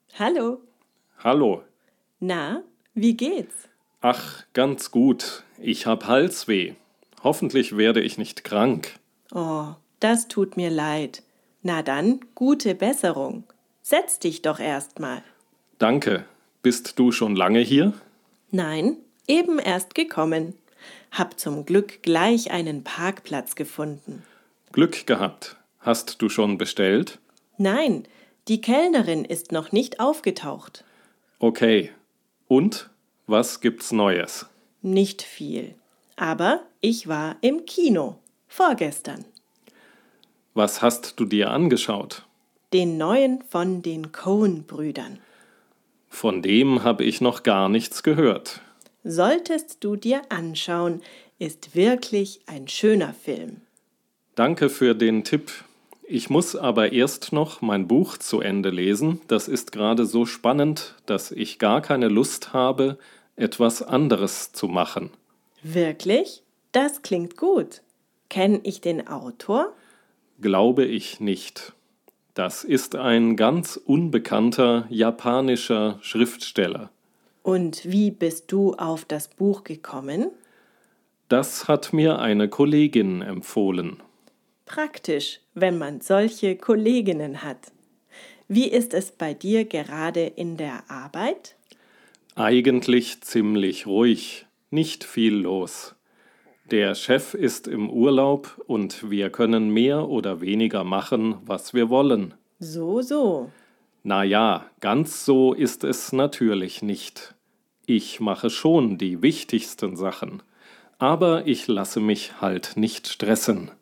Hallo. Hallo. Na, wie geht's? Ach, ganz gut. Ich hab Halsweh. Hoffentlich werde ich nicht krank. Oh, das tut mir leid. Na dann, gute Besserung. Setz dich doch erst mal. Danke. Bist du schon lange hier? Nein, eben erst gekommen. Hab zum Glück gleich einen Parkplatz gefunden. Glück gehabt. Hast du schon bestellt? Nein, die Kellnerin ist noch nicht aufgetaucht. Okay. Und? Was gibt's Neues? Nicht viel. Aber ich war im Kino. Vorgestern. Was hast du dir angeschaut? Den neuen von den Coen-Brüdern. Von dem habe ich noch gar nichts gehört. Solltest du dir anschauen, ist wirklich ein schöner Film. Danke für den Tipp. Ich muss aber erst noch mein Buch zu Ende lesen. Das ist gerade so spannend, dass ich gar keine Lust habe, etwas anderes zu machen. Wirklich? Das klingt gut. Kenn ich den Autor? Glaube ich nicht. Das ist ein ganz unbekannter japanischer Schriftsteller. Und wie bist du auf das Buch gekommen? Das hat mir eine Kollegin empfohlen. Praktisch, wenn man solche Kolleginnen hat. Wie ist es bei dir gerade in der Arbeit? Eigentlich ziemlich ruhig, nicht viel los. Der Chef ist im Urlaub und wir können mehr oder weniger machen, was wir wollen. So. Na ja, ganz so ist es natürlich nicht. Ich mache schon die wichtigsten Sachen, aber ich lasse mich halt nicht stressen.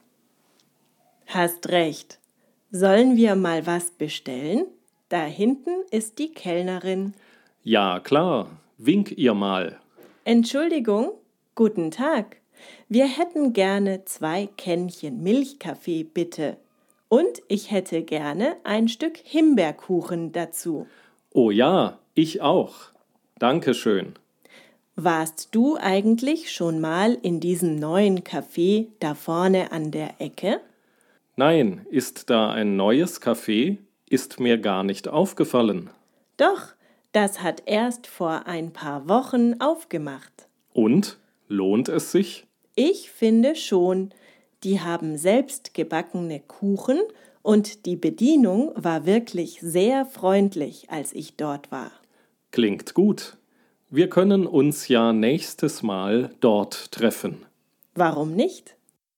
Hast recht. Sollen wir mal was bestellen? Da hinten ist die Kellnerin. Ja, klar, wink ihr mal. Entschuldigung, guten Tag. Wir hätten gerne 2 Kännchen Milchkaffee, bitte. Und ich hätte gerne ein Stück Himbeerkuchen dazu. Oh ja, ich auch. Dankeschön. Warst du eigentlich schon mal in diesem neuen Café da vorne an der Ecke? Nein, ist da ein neues Café? Ist mir gar nicht aufgefallen. Doch, das hat erst vor ein paar Wochen aufgemacht. Und? Lohnt es sich? Ich finde schon, die haben selbst gebackene Kuchen und die Bedienung war wirklich sehr freundlich, als ich dort war. Klingt gut. Wir können uns ja nächstes Mal dort treffen. Warum nicht?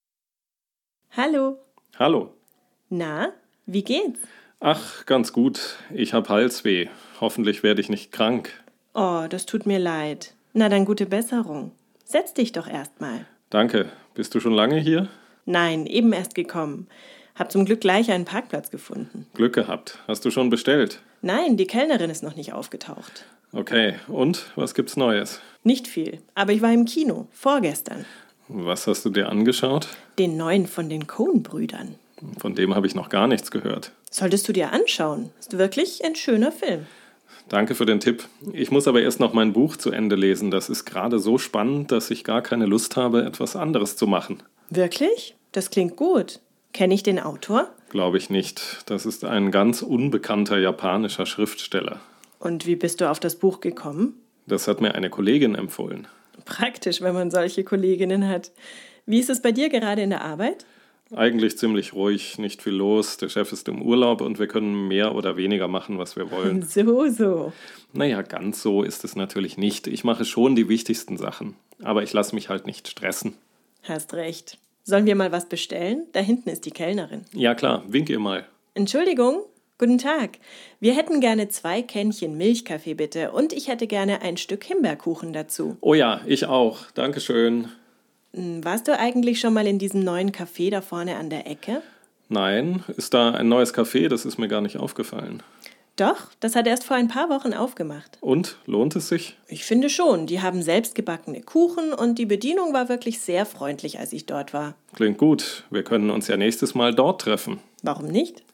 Hallo. Hallo. Na, wie geht's? Ach, ganz gut. Ich hab Halsweh. Hoffentlich werde ich nicht krank. Oh, das tut mir leid. Na dann gute Besserung. Setz dich doch erst mal. Danke. Bist du schon lange hier? Nein, eben erst gekommen. Hab zum Glück gleich einen Parkplatz gefunden. Glück gehabt. Hast du schon bestellt? Nein, die Kellnerin ist noch nicht aufgetaucht. Okay. Und? Was gibt's Neues? Nicht viel, aber ich war im Kino, vorgestern. Was hast du dir angeschaut? Den neuen von den Coen-Brüdern. Von dem habe ich noch gar nichts gehört. Solltest du dir anschauen. Ist wirklich ein schöner Film. Danke für den Tipp. Ich muss aber erst noch mein Buch zu Ende lesen. Das ist gerade so spannend, dass ich gar keine Lust habe, etwas anderes zu machen. Wirklich? Das klingt gut. Kenn ich den Autor? Glaube ich nicht. Das ist ein ganz unbekannter japanischer Schriftsteller. Und wie bist du auf das Buch gekommen? Das hat mir eine Kollegin empfohlen. Praktisch, wenn man solche Kolleginnen hat. Wie ist es bei dir gerade in der Arbeit? Eigentlich ziemlich ruhig, nicht viel los. Der Chef ist im Urlaub und wir können mehr oder weniger machen, was wir wollen. So. Naja, ganz so ist es natürlich nicht. Ich mache schon die wichtigsten Sachen. Aber ich lasse mich halt nicht stressen. Hast recht. Sollen wir mal was bestellen? Da hinten ist die Kellnerin. Ja klar, wink ihr mal. Entschuldigung, guten Tag. Wir hätten gerne 2 Kännchen Milchkaffee, bitte. Und ich hätte gerne ein Stück Himbeerkuchen dazu. Oh ja, ich auch. Dankeschön. Warst du eigentlich schon mal in diesem neuen Café da vorne an der Ecke? Nein, ist da ein neues Café? Das ist mir gar nicht aufgefallen. Doch, das hat erst vor ein paar Wochen aufgemacht. Und? Lohnt es sich? Ich finde schon, die haben selbst gebackene Kuchen und die Bedienung war wirklich sehr freundlich, als ich dort war. Klingt gut. Wir können uns ja nächstes Mal dort treffen. Warum nicht?